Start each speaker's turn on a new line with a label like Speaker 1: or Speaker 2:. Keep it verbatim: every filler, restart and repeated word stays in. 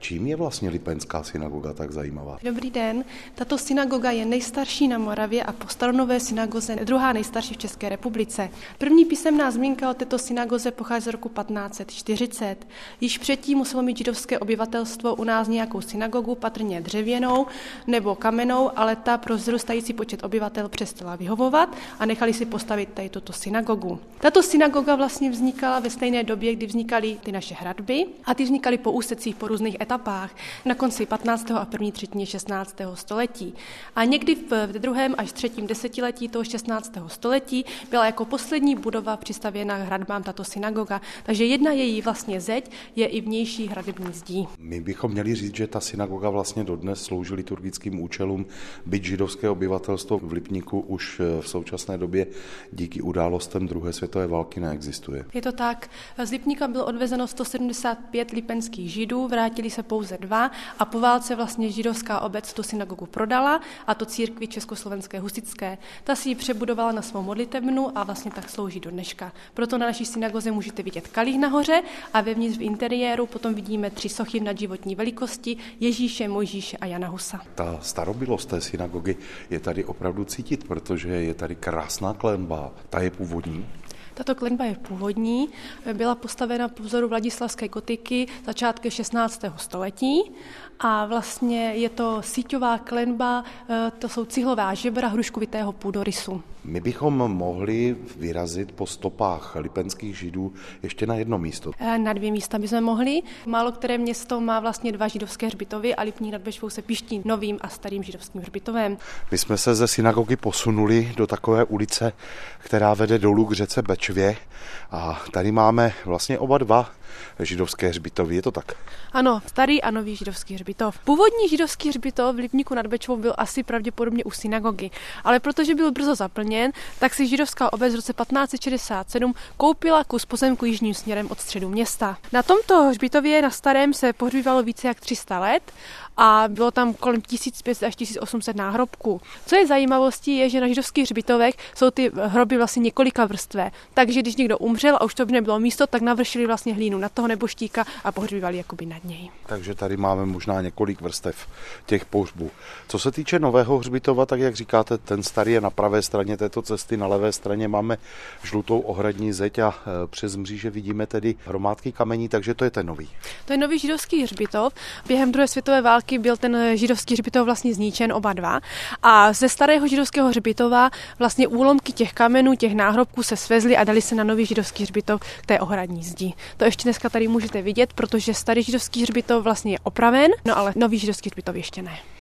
Speaker 1: Čím je vlastně Lipenská synagoga tak zajímavá?
Speaker 2: Dobrý den. Tato synagoga je nejstarší na Moravě a po staronové synagoze druhá nejstarší v České republice. První písemná zmínka o této synagoze pochází z roku patnáct set čtyřicet. Již předtím muselo mít židovské obyvatelstvo u nás nějakou synagogu, patrně dřevěnou nebo kamennou, ale ta pro vzrůstající počet obyvatel přestala vyhovovat a nechali si postavit tady tuto synagogu. Tato synagoga vlastně vznikala ve stejné době, kdy vznikaly ty naše hradby a ty vznikaly po úsecích, po různých etapách na konci patnáctého a první třetině šestnáctého století. A někdy v druhém až třetím desetiletí toho šestnáctého století byla jako poslední budova přistavěna hradbám tato synagoga, takže jedna její vlastně zeď je i vnější hradební zdí.
Speaker 1: My bychom měli říct, že ta synagoga vlastně dodnes slouží liturgickým účelům, byť židovské obyvatelstvo v Lipníku už v současné době díky událostem druhé světové války neexistuje.
Speaker 2: Je to tak. Z Lipníka bylo odvezeno sto sedmdesát pět lipenských židů, vrátili se pouze dva a po válce vlastně židovská obec tu synagogu prodala, a to církvi Československé husitské. Ta si ji přebudovala na svou modlitebnu a vlastně tak slouží do dneška. Proto na naší synagoze můžete vidět kalich nahoře a vevnitř v interiéru potom vidíme tři sochy v nadživotní velikosti Ježíše, Mojžíše a Jana Husa.
Speaker 1: Ta starobylost té synagogy je tady opravdu cítit, protože je tady krásná klenba. Ta je původní.
Speaker 2: Tato klenba je původní, byla postavena po vzoru vladislavské gotiky začátkem šestnáctého století a vlastně je to síťová klenba, to jsou cihlová žebra hruškovitého půdorysu.
Speaker 1: My bychom mohli vyrazit po stopách lipenských židů ještě na jedno místo.
Speaker 2: Na dvě místa bychom mohli. Málo které město má vlastně dva židovské hřbitovy a Lipník nad Bečvou se pyští novým a starým židovským hřbitovem.
Speaker 1: My jsme se ze synagogy posunuli do takové ulice, která vede dolů k řece Bečvě a tady máme vlastně oba dva židovské hřbitovy, je to tak?
Speaker 2: Ano, starý a nový židovský hřbitov. Původní židovský hřbitov v Lipníku nad Bečvou byl asi pravděpodobně u synagogy, ale protože byl brzo zaplněn, tak si židovská obec v roce patnáct set šedesát sedm koupila kus pozemku jižním směrem od středu města. Na tomto hřbitově na starém se pohřbívalo více jak tři sta let a bylo tam kolem tisíc pět set až tisíc osm set náhrobků. Co je zajímavostí, je, že na židovských hřbitovech jsou ty hroby vlastně několika vrstvé. Takže když někdo umřel a už to by nebylo místo, tak navršili vlastně hlínu na toho nebožtíka a pohřbívali jakoby nad něj.
Speaker 1: Takže tady máme možná několik vrstev těch pohřbů. Co se týče nového hřbitova, tak jak říkáte, ten starý je na pravé straně této cesty, na levé straně máme žlutou ohradní zeď a přes mříže vidíme tedy hromádky kamení, takže to je ten nový.
Speaker 2: To je nový židovský hřbitov. Během druhé světové války byl ten židovský hřbitov vlastně zničen oba dva a ze starého židovského hřbitova vlastně úlomky těch kamenů, těch náhrobků se svezly a dali se na nový židovský hřbitov k té ohradní zdi. To ještě dneska tady můžete vidět, protože starý židovský hřbitov vlastně je opraven, no ale nový židovský hřbitov ještě ne.